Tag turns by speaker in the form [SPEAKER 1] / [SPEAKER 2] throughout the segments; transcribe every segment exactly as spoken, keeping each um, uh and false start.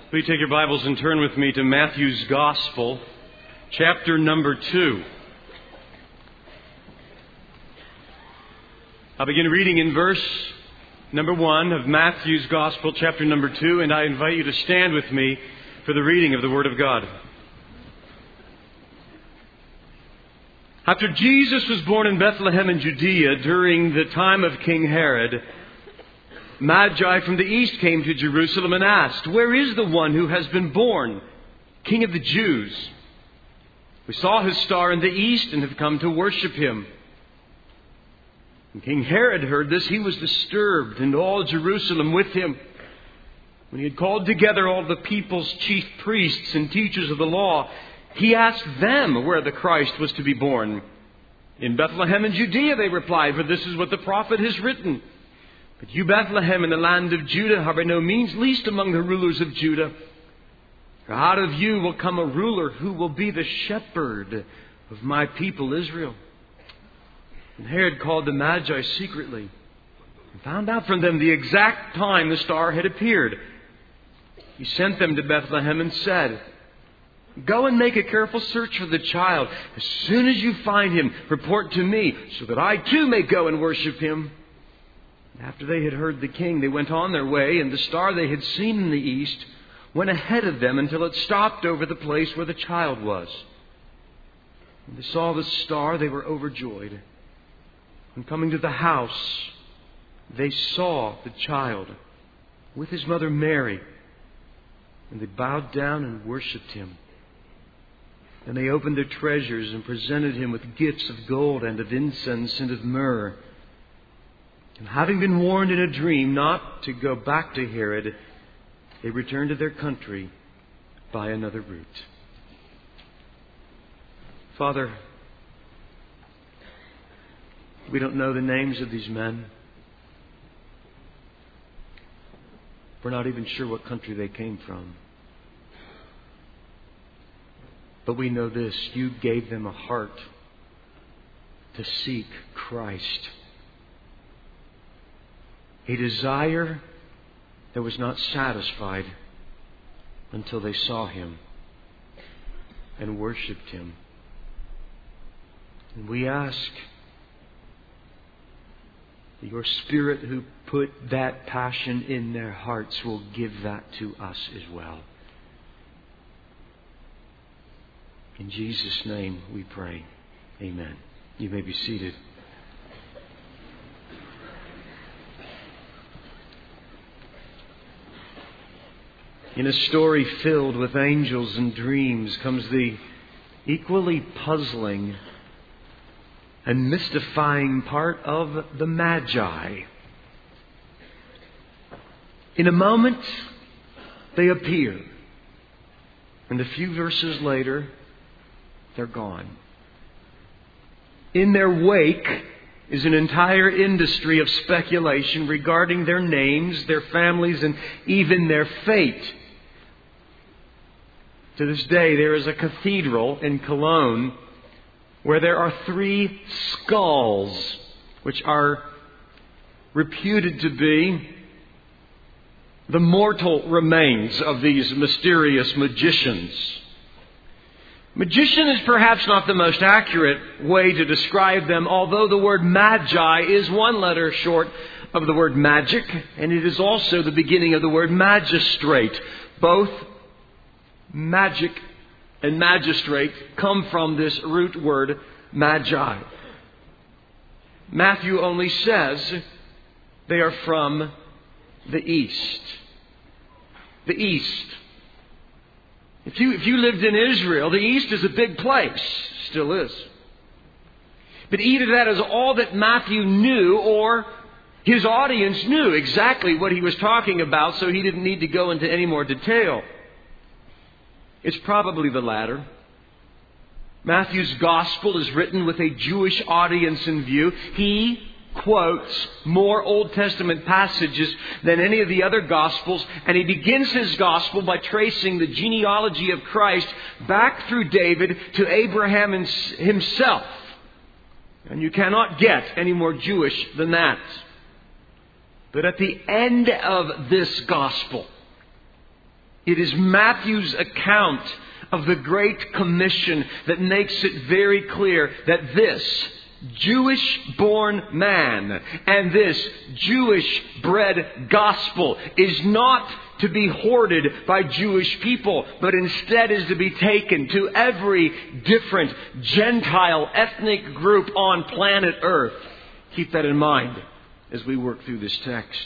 [SPEAKER 1] Will you take your Bibles and turn with me to Matthew's Gospel, chapter number two. I'll begin reading in verse number one of Matthew's Gospel, chapter number two, and I invite you to stand with me for the reading of the Word of God. After Jesus was born in Bethlehem in Judea during the time of King Herod, Magi from the east came to Jerusalem and asked, "Where is the one who has been born, King of the Jews? We saw his star in the east and have come to worship him." When King Herod heard this, he was disturbed, and all Jerusalem with him. When he had called together all the people's chief priests and teachers of the law, he asked them where the Christ was to be born. "In Bethlehem in Judea," they replied, "for this is what the prophet has written. But you, Bethlehem, in the land of Judah, are by no means least among the rulers of Judah. For out of you will come a ruler who will be the shepherd of my people Israel." And Herod called the Magi secretly and found out from them the exact time the star had appeared. He sent them to Bethlehem and said, "Go and make a careful search for the child. As soon as you find him, report to me, so that I too may go and worship him." After they had heard the king, they went on their way, and the star they had seen in the east went ahead of them until it stopped over the place where the child was. When they saw the star, they were overjoyed. And coming to the house, they saw the child with his mother Mary, and they bowed down and worshipped him. And they opened their treasures and presented him with gifts of gold and of incense and of myrrh. And having been warned in a dream not to go back to Herod, they returned to their country by another route. Father, we don't know the names of these men. We're not even sure what country they came from. But we know this: you gave them a heart to seek Christ. A desire that was not satisfied until they saw him and worshipped him. And we ask that your Spirit, who put that passion in their hearts, will give that to us as well. In Jesus' name we pray. Amen. You may be seated. In a story filled with angels and dreams comes the equally puzzling and mystifying part of the Magi. In a moment, they appear. And a few verses later, they're gone. In their wake is an entire industry of speculation regarding their names, their families, and even their fate. To this day, there is a cathedral in Cologne where there are three skulls, which are reputed to be the mortal remains of these mysterious magicians. Magician is perhaps not the most accurate way to describe them, although the word magi is one letter short of the word magic, and it is also the beginning of the word magistrate. Both magic and magistrate come from this root word magi. Matthew only says they are from the east. The east. If you, if you lived in Israel, the east is a big place. Still is. But either that is all that Matthew knew, or his audience knew exactly what he was talking about, so he didn't need to go into any more detail. It's probably the latter. Matthew's gospel is written with a Jewish audience in view. He quotes more Old Testament passages than any of the other Gospels, and he begins his Gospel by tracing the genealogy of Christ back through David to Abraham himself. And you cannot get any more Jewish than that. But at the end of this Gospel, It is Matthew's account of the Great Commission that makes it very clear that this Jewish-born man and this Jewish-bred gospel is not to be hoarded by Jewish people, but instead is to be taken to every different Gentile ethnic group on planet Earth. Keep that in mind as we work through this text.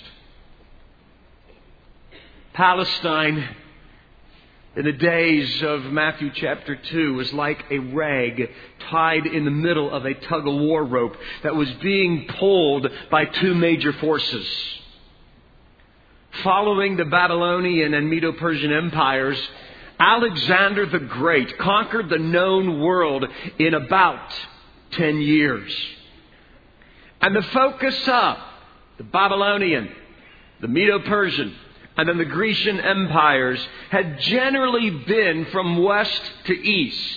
[SPEAKER 1] Palestine, in the days of Matthew chapter two, was like a rag tied in the middle of a tug-of-war rope that was being pulled by two major forces. Following the Babylonian and Medo-Persian empires, Alexander the Great conquered the known world in about ten years. And the focus of the Babylonian, the Medo-Persian, and then the Grecian empires had generally been from west to east.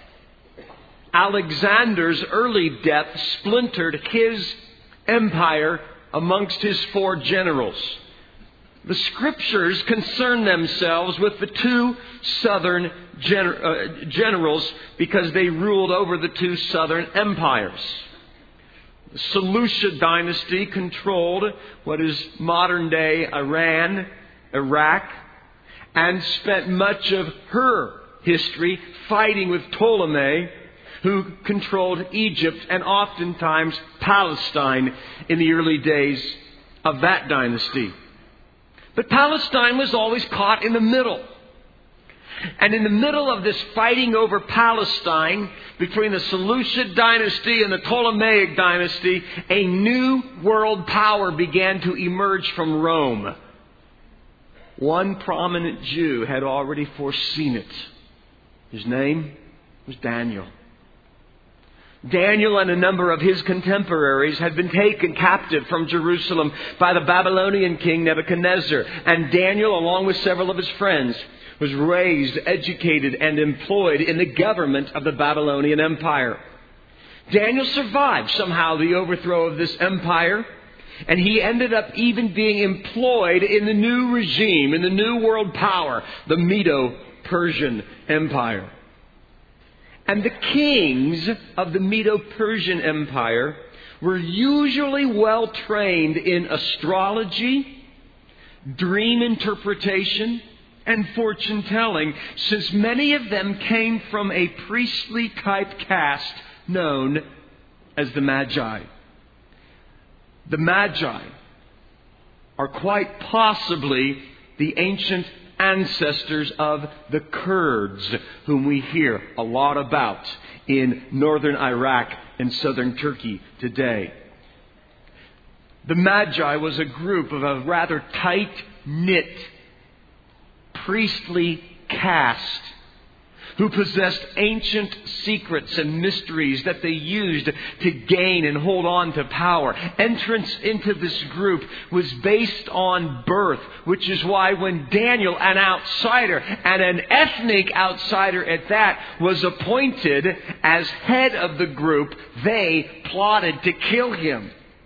[SPEAKER 1] Alexander's early death splintered his empire amongst his four generals. The Scriptures concern themselves with the two southern gener- uh, generals because they ruled over the two southern empires. The Seleucid dynasty controlled what is modern-day Iran, Iraq, and spent much of her history fighting with Ptolemy, who controlled Egypt and oftentimes Palestine in the early days of that dynasty. But Palestine was always caught in the middle. And in the middle of this fighting over Palestine between the Seleucid dynasty and the Ptolemaic dynasty, a new world power began to emerge from Rome. One prominent Jew had already foreseen it. His name was Daniel. Daniel and a number of his contemporaries had been taken captive from Jerusalem by the Babylonian king Nebuchadnezzar. And Daniel, along with several of his friends, was raised, educated, and employed in the government of the Babylonian Empire. Daniel survived somehow the overthrow of this empire. And he ended up even being employed in the new regime, in the new world power, the Medo-Persian Empire. And the kings of the Medo-Persian Empire were usually well trained in astrology, dream interpretation, and fortune telling, since many of them came from a priestly type caste known as the Magi. The Magi are quite possibly the ancient ancestors of the Kurds, whom we hear a lot about in northern Iraq and southern Turkey today. The Magi was a group of a rather tight-knit priestly caste who possessed ancient secrets and mysteries that they used to gain and hold on to power. Entrance into this group was based on birth, which is why when Daniel, an outsider, and an ethnic outsider at that, was appointed as head of the group, they plotted to kill him.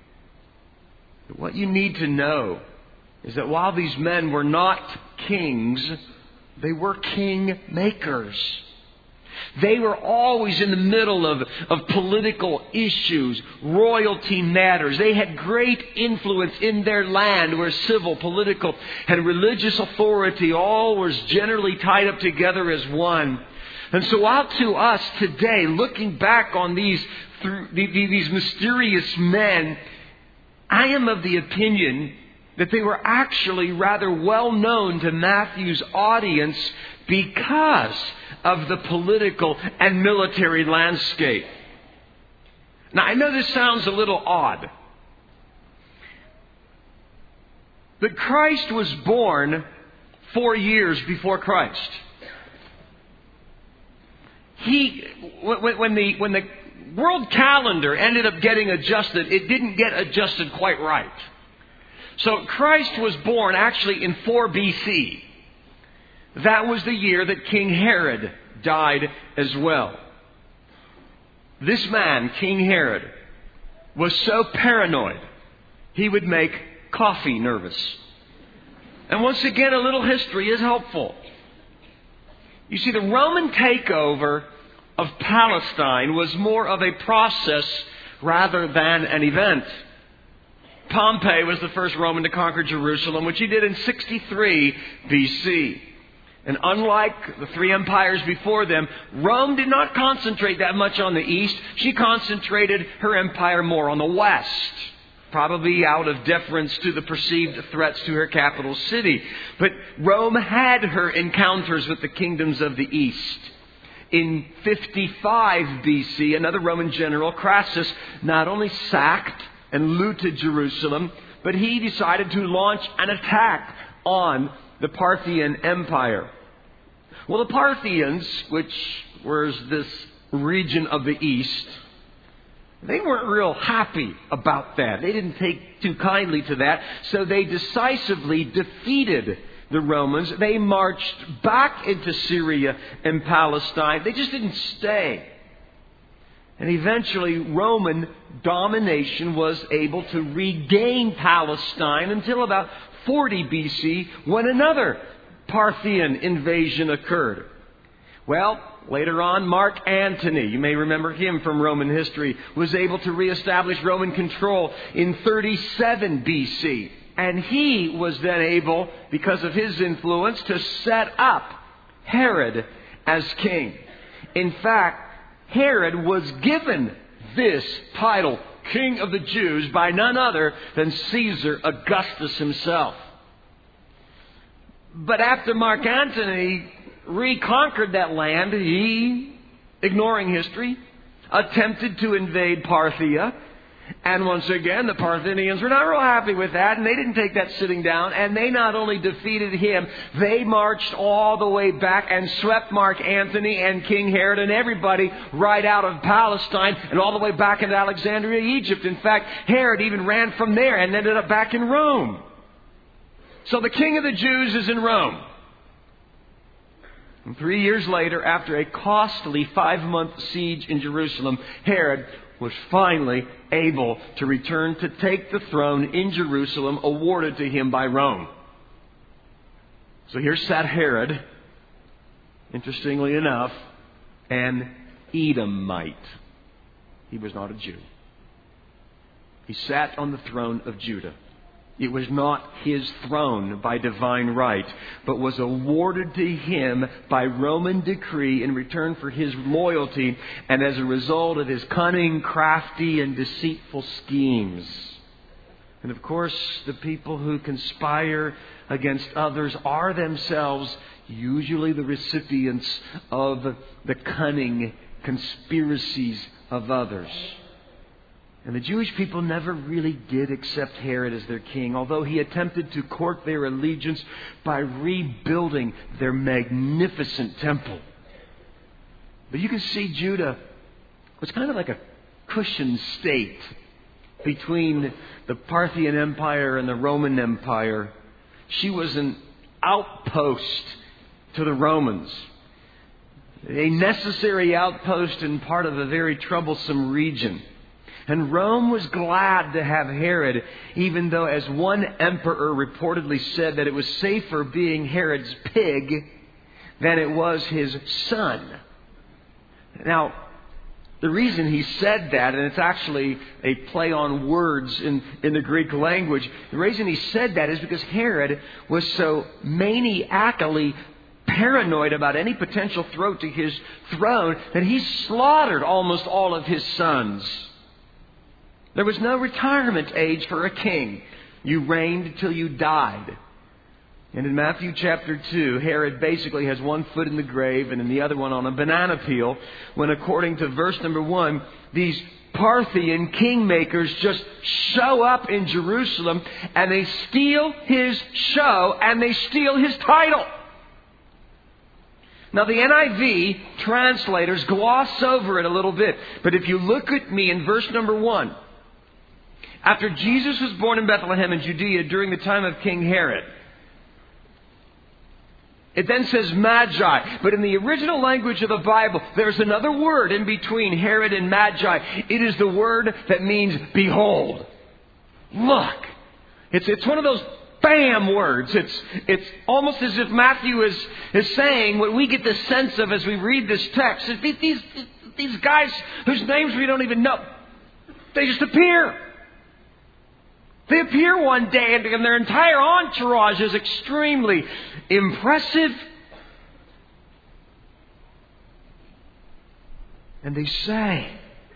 [SPEAKER 1] But what you need to know is that while these men were not kings, they were king makers. They were always in the middle of, of political issues, royalty matters. They had great influence in their land where civil, political, and religious authority all was generally tied up together as one. And so out to us today, looking back on these, through, these mysterious men, I am of the opinion that they were actually rather well known to Matthew's audience because of the political and military landscape. Now, I know this sounds a little odd, but Christ was born four years before Christ. He, when the, when the world calendar ended up getting adjusted, it didn't get adjusted quite right. So Christ was born actually in four B C. That was the year that King Herod died as well. This man, King Herod, was so paranoid, he would make coffee nervous. And once again, a little history is helpful. You see, the Roman takeover of Palestine was more of a process rather than an event. Pompey was the first Roman to conquer Jerusalem, which he did in sixty-three B C. And unlike the three empires before them, Rome did not concentrate that much on the east. She concentrated her empire more on the west, probably out of deference to the perceived threats to her capital city. But Rome had her encounters with the kingdoms of the east. In fifty-five B C, another Roman general, Crassus, not only sacked and looted Jerusalem, but he decided to launch an attack on the Parthian Empire. Well, the Parthians, which was this region of the east, they weren't real happy about that. They didn't take too kindly to that, so they decisively defeated the Romans. They marched back into Syria and Palestine. They just didn't stay. And eventually, Roman domination was able to regain Palestine until about forty B C, when another Parthian invasion occurred. Well, later on, Mark Antony, you may remember him from Roman history, was able to reestablish Roman control in thirty-seven B C. And he was then able, because of his influence, to set up Herod as king. In fact, Herod was given this title, King of the Jews, by none other than Caesar Augustus himself. But after Mark Antony reconquered that land, he, ignoring history, attempted to invade Parthia. And once again, the Parthians were not real happy with that, and they didn't take that sitting down. And they not only defeated him, they marched all the way back and swept Mark Antony and King Herod and everybody right out of Palestine and all the way back into Alexandria, Egypt. In fact, Herod even ran from there and ended up back in Rome. So the King of the Jews is in Rome. And three years later, after a costly five-month siege in Jerusalem, Herod was finally able to return to take the throne in Jerusalem awarded to him by Rome. So here sat Herod, interestingly enough, an Edomite. He was not a Jew. He sat on the throne of Judah. It was not his throne by divine right, but was awarded to him by Roman decree in return for his loyalty and as a result of his cunning, crafty, and deceitful schemes. And of course, the people who conspire against others are themselves usually the recipients of the cunning conspiracies of others. And the Jewish people never really did accept Herod as their king, although he attempted to court their allegiance by rebuilding their magnificent temple. But you can see Judah was kind of like a cushion state between the Parthian Empire and the Roman Empire. She was an outpost to the Romans, a necessary outpost and part of a very troublesome region. And Rome was glad to have Herod, even though, as one emperor reportedly said, that it was safer being Herod's pig than it was his son. Now, the reason he said that, and it's actually a play on words in, in the Greek language, the reason he said that is because Herod was so maniacally paranoid about any potential threat to his throne that he slaughtered almost all of his sons. There was no retirement age for a king. You reigned till you died. And in Matthew chapter two, Herod basically has one foot in the grave and in the other one on a banana peel, when according to verse number one, these Parthian kingmakers just show up in Jerusalem and they steal his show and they steal his title. Now, the N I V translators gloss over it a little bit. But if you look at me in verse number one, after Jesus was born in Bethlehem in Judea during the time of King Herod, it then says Magi. But in the original language of the Bible, there's another word in between Herod and Magi. It is the word that means behold. Look. It's, it's one of those bam words. It's, it's almost as if Matthew is, is saying what we get the sense of as we read this text. Is these, these, these guys whose names we don't even know, they just appear. They appear one day and their entire entourage is extremely impressive. And they say,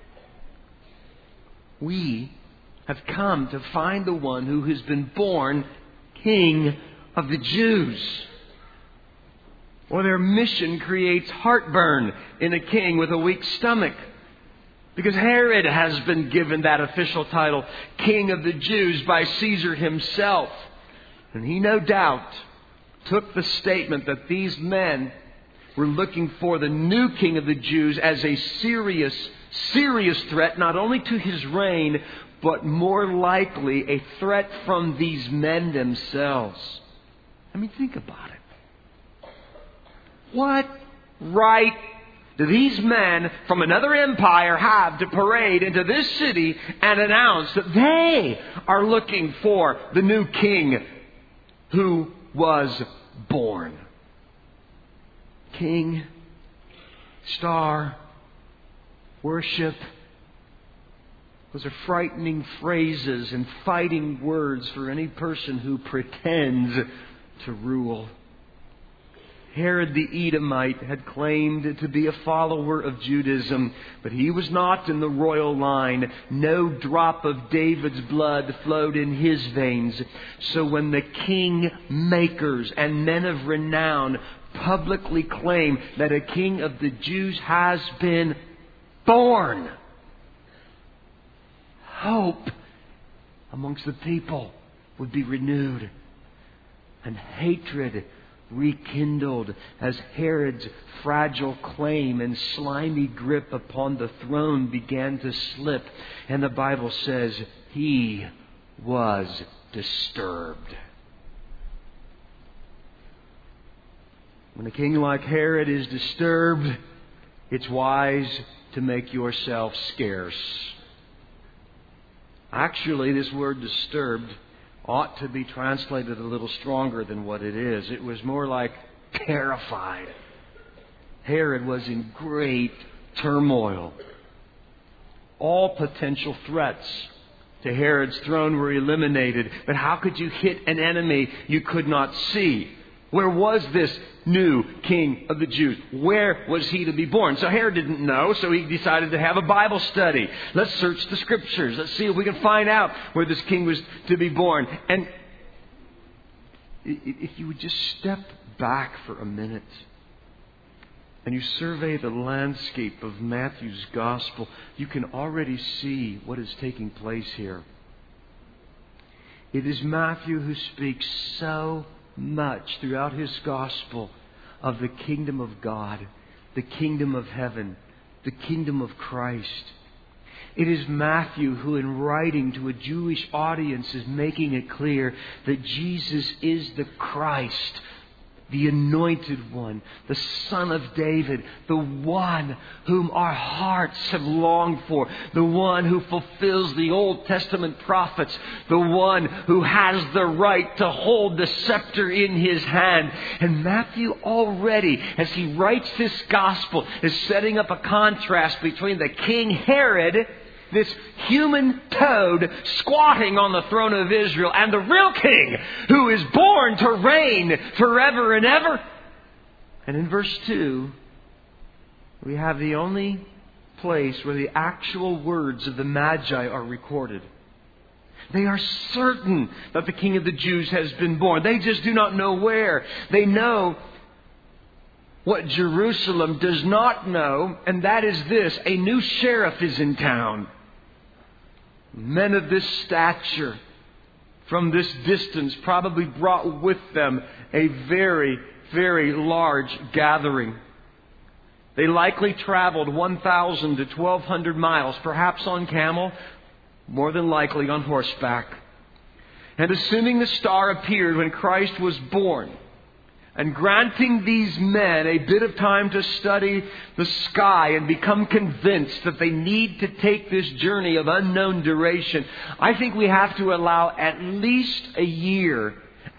[SPEAKER 1] we have come to find the one who has been born King of the Jews. Well, their mission creates heartburn in a king with a weak stomach. Because Herod has been given that official title, King of the Jews, by Caesar himself. And he no doubt took the statement that these men were looking for the new King of the Jews as a serious, serious threat, not only to his reign, but more likely a threat from these men themselves. I mean, think about it. What right do these men from another empire have to parade into this city and announce that they are looking for the new king who was born? King, star, worship. Those are frightening phrases and fighting words for any person who pretends to rule. Herod the Edomite had claimed to be a follower of Judaism, but he was not in the royal line. No drop of David's blood flowed in his veins. So when the king makers and men of renown publicly claim that a king of the Jews has been born, hope amongst the people would be renewed and hatred rekindled as Herod's fragile claim and slimy grip upon the throne began to slip. And the Bible says he was disturbed. When a king like Herod is disturbed, it's wise to make yourself scarce. Actually, this word disturbed ought to be translated a little stronger than what it is. It was more like terrified. Herod was in great turmoil. All potential threats to Herod's throne were eliminated. But how could you hit an enemy you could not see? Where was this new King of the Jews? Where was he to be born? So Herod didn't know, so he decided to have a Bible study. Let's search the Scriptures. Let's see if we can find out where this king was to be born. And if you would just step back for a minute and you survey the landscape of Matthew's Gospel, you can already see what is taking place here. It is Matthew who speaks so much throughout his gospel of the kingdom of God, the kingdom of heaven, the kingdom of Christ. It is Matthew who, in writing to a Jewish audience, is making it clear that Jesus is the Christ, the Anointed One, the Son of David, the one whom our hearts have longed for, the one who fulfills the Old Testament prophets, the one who has the right to hold the scepter in his hand. And Matthew already, as he writes this gospel, is setting up a contrast between the King Herod, this human toad squatting on the throne of Israel, and the real king who is born to reign forever and ever. And in verse two, we have the only place where the actual words of the Magi are recorded. They are certain that the King of the Jews has been born. They just do not know where. They know what Jerusalem does not know, and that is this: a new sheriff is in town. Men of this stature from this distance probably brought with them a very, very large gathering. They likely traveled one thousand to twelve hundred miles, perhaps on camel, more than likely on horseback. And assuming the star appeared when Christ was born, and granting these men a bit of time to study the sky and become convinced that they need to take this journey of unknown duration, I think we have to allow at least a year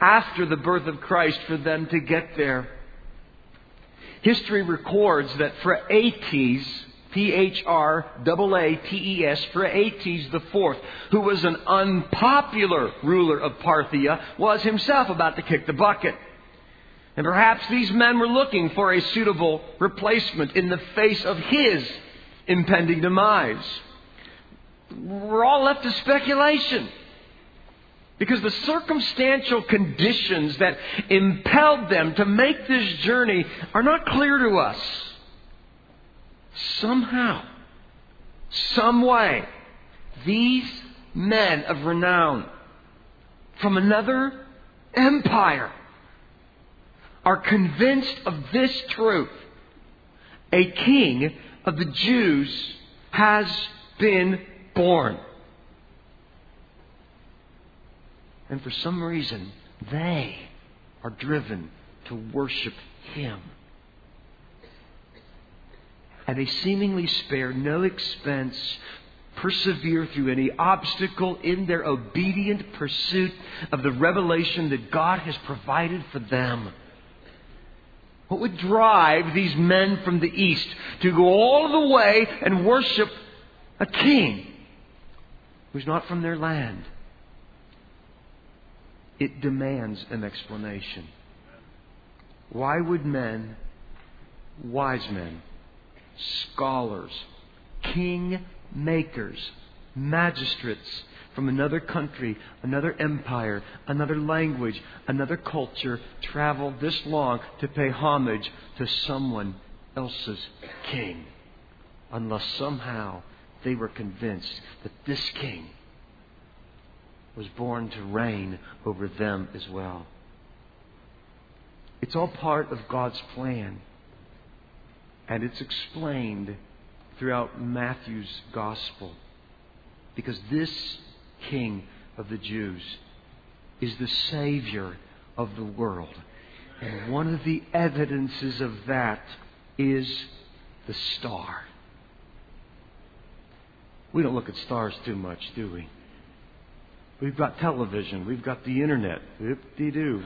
[SPEAKER 1] after the birth of Christ for them to get there. History records that Phraates, P H R A A T E S, Phraates the Fourth, who was an unpopular ruler of Parthia, was himself about to kick the bucket. And perhaps these men were looking for a suitable replacement in the face of his impending demise. We're all left to speculation, because the circumstantial conditions that impelled them to make this journey are not clear to us. Somehow, some way, these men of renown from another empire are convinced of this truth: a king of the Jews has been born. And for some reason, they are driven to worship Him. And they seemingly spare no expense, persevere through any obstacle in their obedient pursuit of the revelation that God has provided for them. What would drive these men from the East to go all the way and worship a king who's not from their land? It demands an explanation. Why would men, wise men, scholars, king makers, magistrates from another country, another empire, another language, another culture travel this long to pay homage to someone else's king, unless somehow they were convinced that this king was born to reign over them as well? It's all part of God's plan. And it's explained throughout Matthew's Gospel. Because this King of the Jews is the Savior of the world. And one of the evidences of that is the star. We don't look at stars too much, do we? We've got television. We've got the internet. Whoop-de-doo.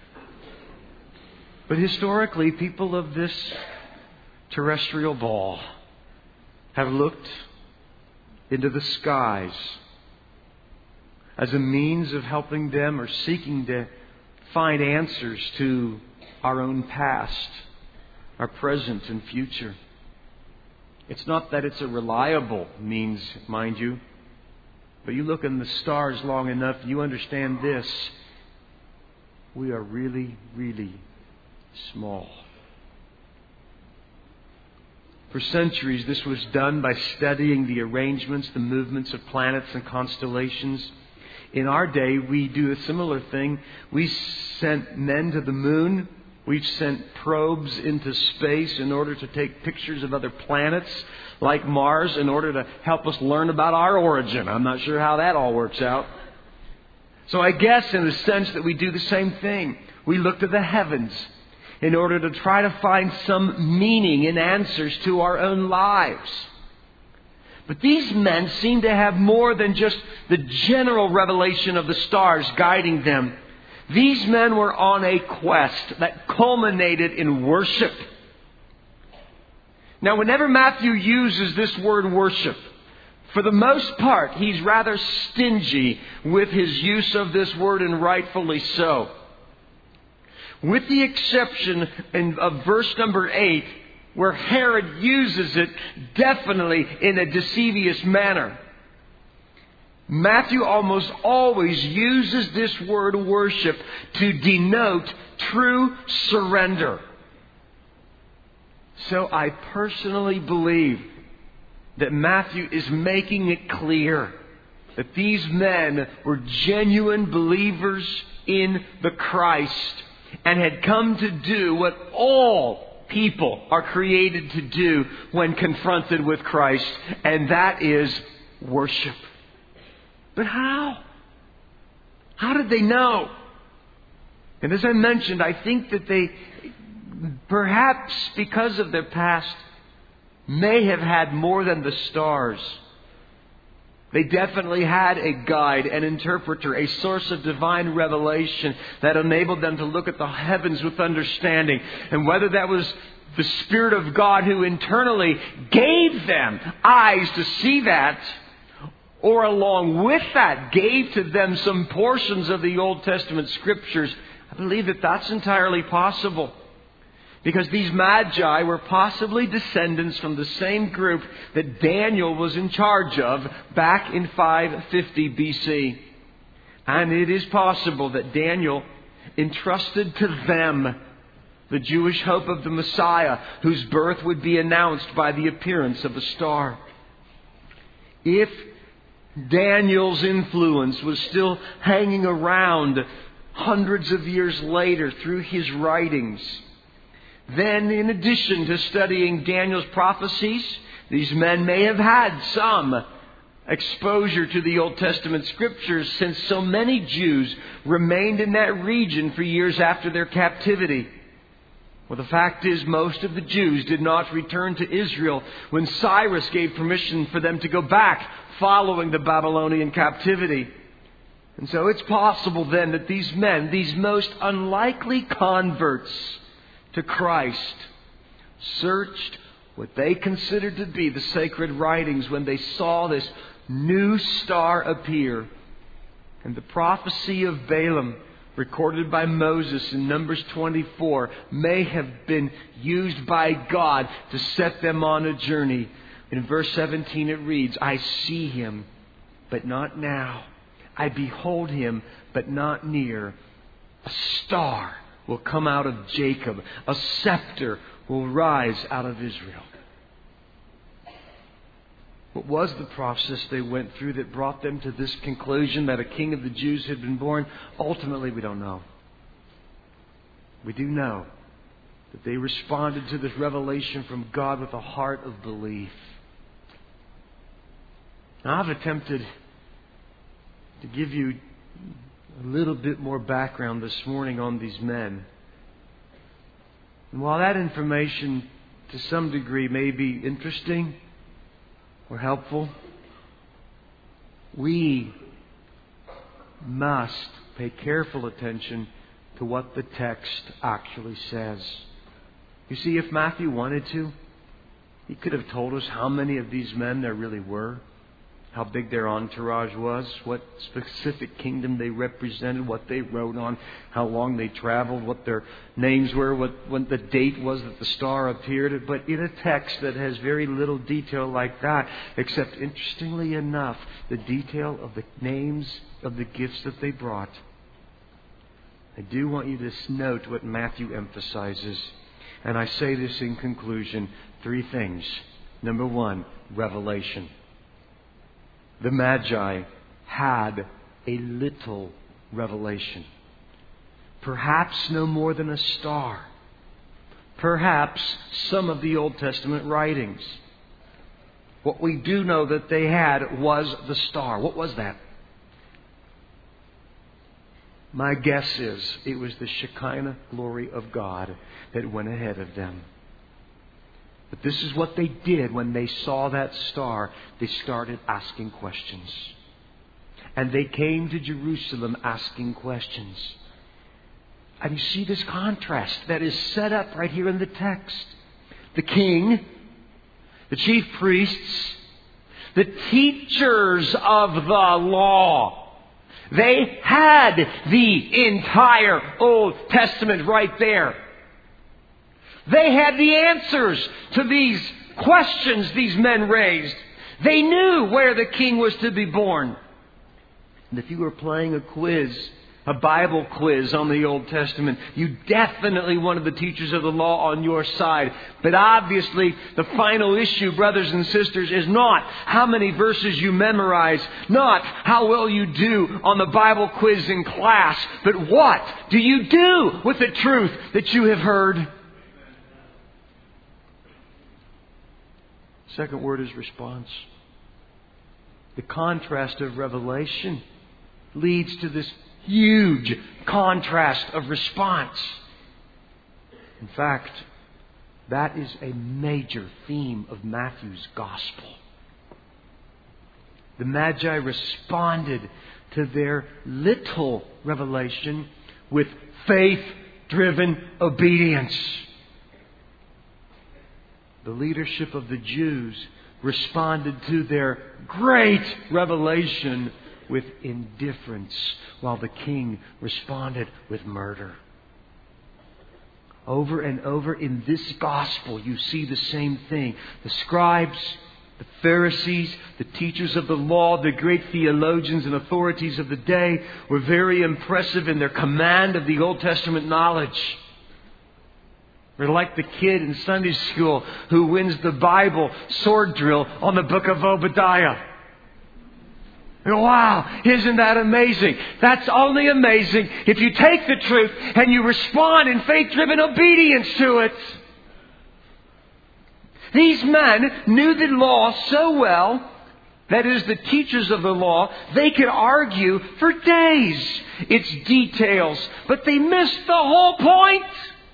[SPEAKER 1] But historically, people of this terrestrial ball have looked into the skies as a means of helping them or seeking to find answers to our own past, our present and future. It's not that it's a reliable means, mind you, but you look in the stars long enough, you understand this: we are really, really small. For centuries, this was done by studying the arrangements, the movements of planets and constellations. In our day, we do a similar thing. We sent men to the moon. We've sent probes into space in order to take pictures of other planets like Mars in order to help us learn about our origin. I'm not sure how that all works out. So I guess in the sense that we do the same thing. We look to the heavens in order to try to find some meaning and answers to our own lives. But these men seem to have more than just the general revelation of the stars guiding them. These men were on a quest that culminated in worship. Now, whenever Matthew uses this word worship, for the most part, he's rather stingy with his use of this word, and rightfully so. With the exception of verse number eight, where Herod uses it definitely in a deceivious manner. Matthew almost always uses this word worship to denote true surrender. So I personally believe that Matthew is making it clear that these men were genuine believers in the Christ and had come to do what all people are created to do when confronted with Christ, and that is worship. But how? How did they know? And as I mentioned, I think that they, perhaps because of their past, may have had more than the stars. They definitely had a guide, an interpreter, a source of divine revelation that enabled them to look at the heavens with understanding. And whether that was the Spirit of God who internally gave them eyes to see that, or along with that gave to them some portions of the Old Testament Scriptures, I believe that that's entirely possible. Because these Magi were possibly descendants from the same group that Daniel was in charge of back in five fifty B C. And it is possible that Daniel entrusted to them the Jewish hope of the Messiah, whose birth would be announced by the appearance of a star. If Daniel's influence was still hanging around hundreds of years later through his writings, then in addition to studying Daniel's prophecies, these men may have had some exposure to the Old Testament Scriptures, since so many Jews remained in that region for years after their captivity. Well, the fact is, most of the Jews did not return to Israel when Cyrus gave permission for them to go back following the Babylonian captivity. And so it's possible then that these men, these most unlikely converts to Christ, searched what they considered to be the sacred writings when they saw this new star appear. And the prophecy of Balaam, recorded by Moses in Numbers twenty-four, may have been used by God to set them on a journey. In verse seventeen it reads, I see him, but not now. I behold him, but not near. A star will come out of Jacob. A scepter will rise out of Israel. What was the process they went through that brought them to this conclusion that a king of the Jews had been born? Ultimately, we don't know. We do know that they responded to this revelation from God with a heart of belief. Now, I've attempted to give you a little bit more background this morning on these men. And while that information to some degree may be interesting or helpful, we must pay careful attention to what the text actually says. You see, if Matthew wanted to, he could have told us how many of these men there really were, how big their entourage was, what specific kingdom they represented, what they rode on, how long they traveled, what their names were, what when the date was that the star appeared. But in a text that has very little detail like that, except interestingly enough, the detail of the names of the gifts that they brought, I do want you to note what Matthew emphasizes. And I say this in conclusion, three things. Number one, revelation. The Magi had a little revelation. Perhaps no more than a star. Perhaps some of the Old Testament writings. What we do know that they had was the star. What was that? My guess is it was the Shekinah glory of God that went ahead of them. But this is what they did when they saw that star. They started asking questions. And they came to Jerusalem asking questions. And you see this contrast that is set up right here in the text. The king, the chief priests, the teachers of the law. They had the entire Old Testament right there. They had the answers to these questions these men raised. They knew where the king was to be born. And if you were playing a quiz, a Bible quiz on the Old Testament, you definitely wanted the teachers of the law on your side. But obviously, the final issue, brothers and sisters, is not how many verses you memorize, not how well you do on the Bible quiz in class, but what do you do with the truth that you have heard? Second word is response. The contrast of revelation leads to this huge contrast of response. In fact, that is a major theme of Matthew's gospel. The Magi responded to their little revelation with faith-driven obedience. The leadership of the Jews responded to their great revelation with indifference, while the king responded with murder. Over and over in this gospel, you see the same thing. The scribes, the Pharisees, the teachers of the law, the great theologians and authorities of the day were very impressive in their command of the Old Testament knowledge. They're like the kid in Sunday school who wins the Bible sword drill on the book of Obadiah. Wow, isn't that amazing? That's only amazing if you take the truth and you respond in faith-driven obedience to it. These men knew the law so well, that is, the teachers of the law, they could argue for days its details, but they missed the whole point.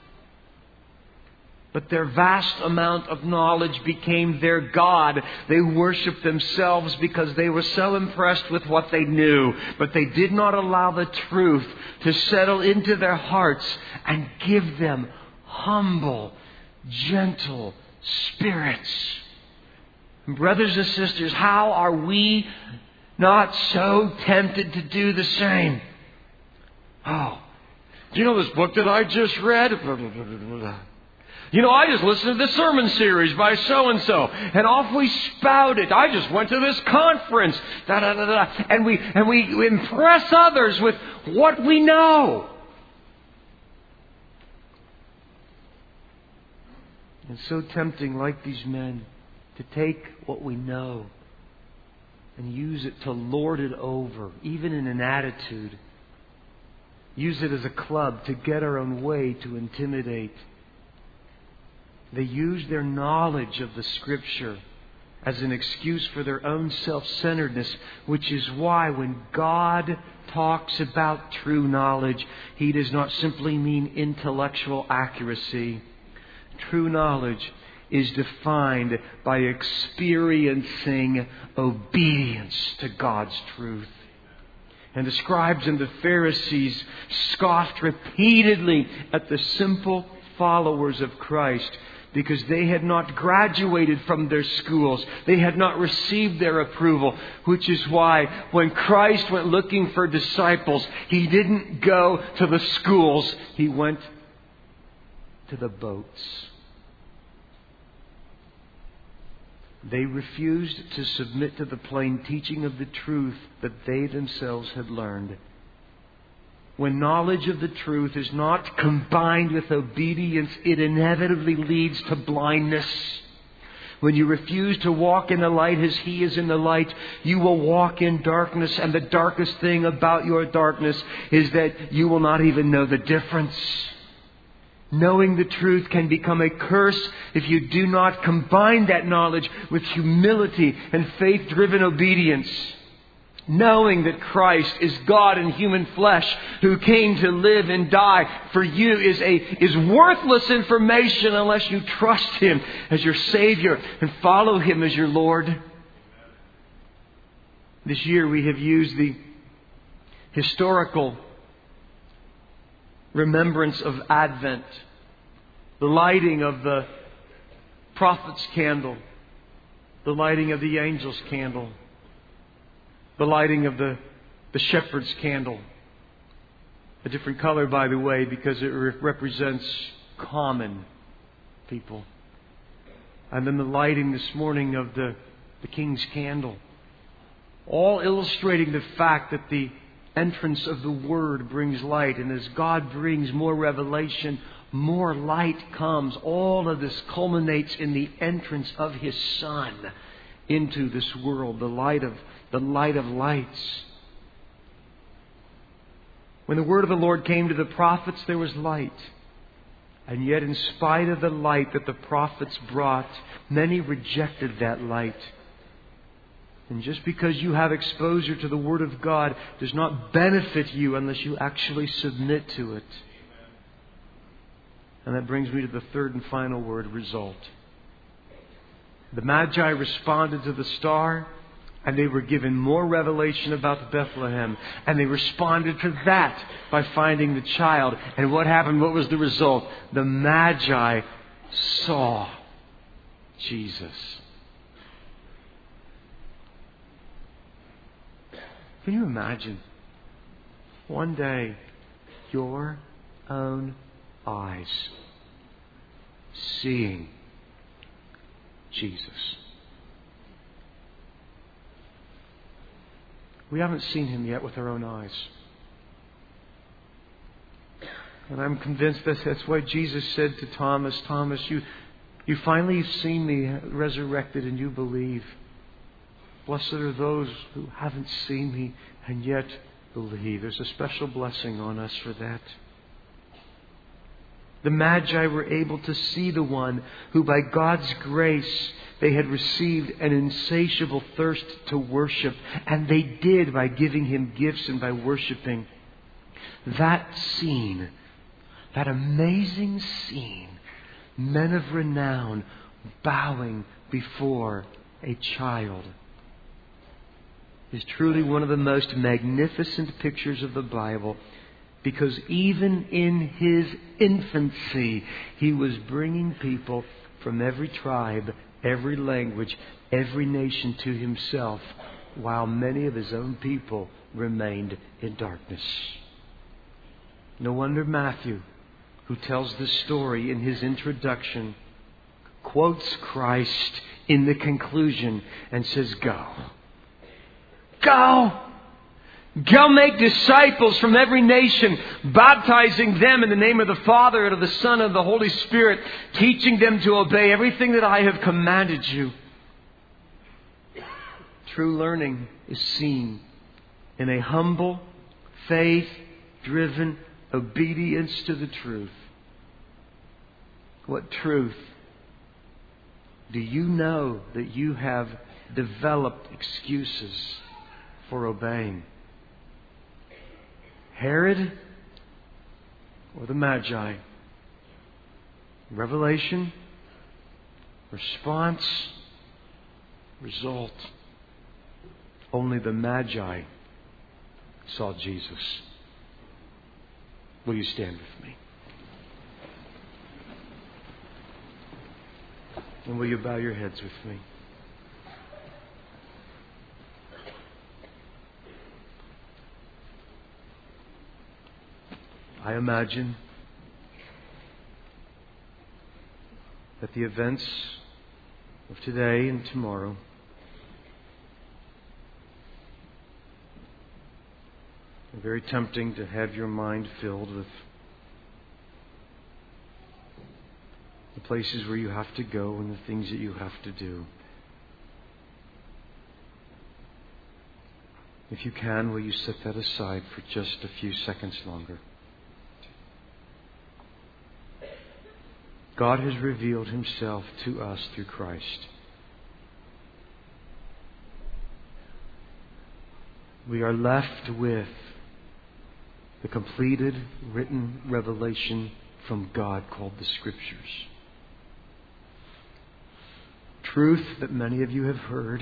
[SPEAKER 1] But their vast amount of knowledge became their God. They worshipped themselves because they were so impressed with what they knew. But they did not allow the truth to settle into their hearts and give them humble, gentle spirits. Brothers and sisters, how are we not so tempted to do the same? Oh, do you know this book that I just read? You know, I just listened to this sermon series by so-and-so, and off we spouted. I just went to this conference, da, da, da, da, and we and we impress others with what we know. It's so tempting, like these men, to take what we know and use it to lord it over, even in an attitude. Use it as a club to get our own way, to intimidate. They use their knowledge of the Scripture as an excuse for their own self-centeredness, which is why when God talks about true knowledge, He does not simply mean intellectual accuracy. True knowledge is defined by experiencing obedience to God's truth. And the scribes and the Pharisees scoffed repeatedly at the simple followers of Christ, because they had not graduated from their schools. They had not received their approval. Which is why when Christ went looking for disciples, He didn't go to the schools. He went to the boats. They refused to submit to the plain teaching of the truth that they themselves had learned. When knowledge of the truth is not combined with obedience, it inevitably leads to blindness. When you refuse to walk in the light as He is in the light, you will walk in darkness. And the darkest thing about your darkness is that you will not even know the difference. Knowing the truth can become a curse if you do not combine that knowledge with humility and faith-driven obedience. Knowing that Christ is God in human flesh who came to live and die for you is a is worthless information unless you trust Him as your Savior and follow Him as your Lord. This year we have used the historical remembrance of Advent, the lighting of the prophet's candle, the lighting of the angel's candle, the lighting of the, the shepherd's candle. A different color, by the way, because it re- represents common people. And then the lighting this morning of the, the king's candle. All illustrating the fact that the entrance of the Word brings light. And as God brings more revelation, more light comes. All of this culminates in the entrance of His Son into this world, the light of the light of lights. When the word of the Lord came to the prophets, there was light. And yet, in spite of the light that the prophets brought, many rejected that light. And just because you have exposure to the Word of God does not benefit you unless you actually submit to it. And that brings me to the third and final word, result. The Magi responded to the star, And they were given more revelation about Bethlehem. And they responded to that by finding the child. And what happened? What was the result? The Magi saw Jesus. Can you imagine? One day, your own eyes seeing Jesus. We haven't seen Him yet with our own eyes. And I'm convinced that that's why Jesus said to Thomas, Thomas, you, you finally have seen me resurrected and you believe. Blessed are those who haven't seen me and yet believe. There's a special blessing on us for that. The Magi were able to see the one who by God's grace they had received an insatiable thirst to worship. And they did by giving Him gifts and by worshiping. That scene, that amazing scene, men of renown bowing before a child, is truly one of the most magnificent pictures of the Bible. Because even in His infancy, He was bringing people from every tribe, every language, every nation to Himself, while many of His own people remained in darkness. No wonder Matthew, who tells the story in his introduction, quotes Christ in the conclusion and says, Go. Go! Go make disciples from every nation, baptizing them in the name of the Father and of the Son and of the Holy Spirit, teaching them to obey everything that I have commanded you. True learning is seen in a humble, faith-driven obedience to the truth. What truth do you know that you have developed excuses for obeying? Herod or the Magi? Revelation, response, result. Only the Magi saw Jesus. Will you stand with me? And will you bow your heads with me? I imagine that the events of today and tomorrow are very tempting to have your mind filled with the places where you have to go and the things that you have to do. If you can, will you set that aside for just a few seconds longer? God has revealed Himself to us through Christ. We are left with the completed written revelation from God called the Scriptures. Truth that many of you have heard.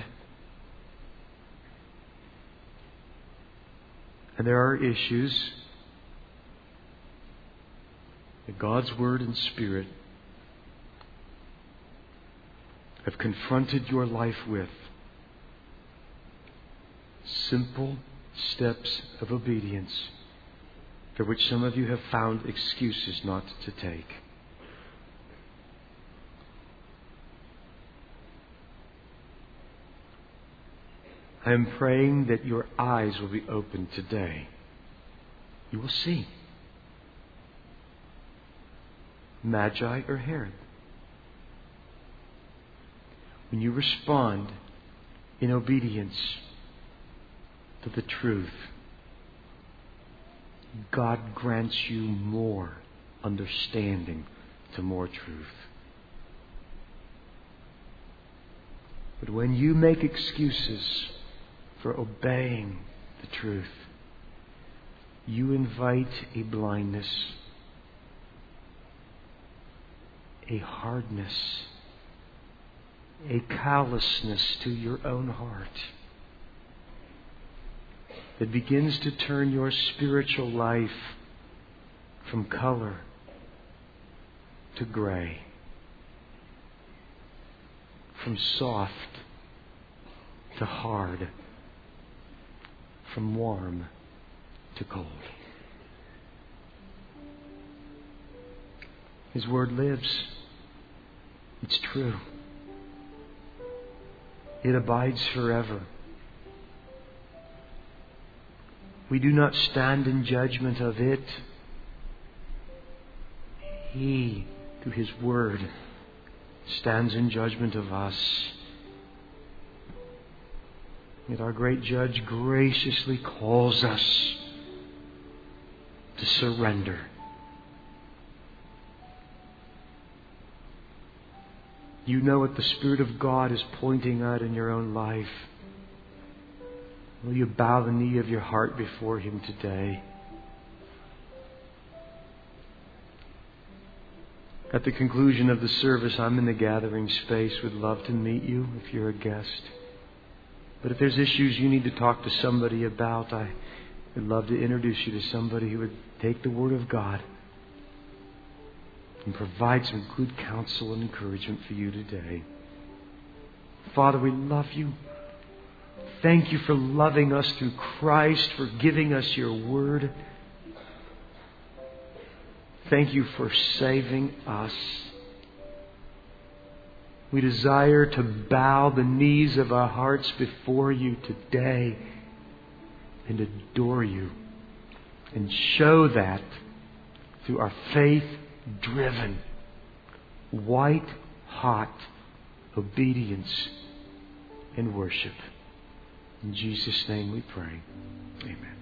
[SPEAKER 1] And there are issues that God's Word and Spirit have confronted your life with. Simple steps of obedience for which some of you have found excuses not to take. I am praying that your eyes will be opened today. You will see. Magi or Herod. When you respond in obedience to the truth, God grants you more understanding to more truth. But when you make excuses for obeying the truth, you invite a blindness, a hardness, a callousness to your own heart. that begins to turn your spiritual life from color to gray, from soft to hard, from warm to cold. His Word lives. It's true. It abides forever. We do not stand in judgment of it. He, through His Word, stands in judgment of us. Yet our great Judge graciously calls us to surrender. You know what the Spirit of God is pointing out in your own life. Will you bow the knee of your heart before Him today? At the conclusion of the service, I'm in the gathering space. Would love to meet you if you're a guest. But if there's issues you need to talk to somebody about, I would love to introduce you to somebody who would take the Word of God and provide some good counsel and encouragement for you today. Father, we love You. Thank You for loving us through Christ, for giving us Your Word. Thank You for saving us. We desire to bow the knees of our hearts before You today and adore You and show that through our faith-driven, white-hot obedience and worship. In Jesus' name we pray. Amen.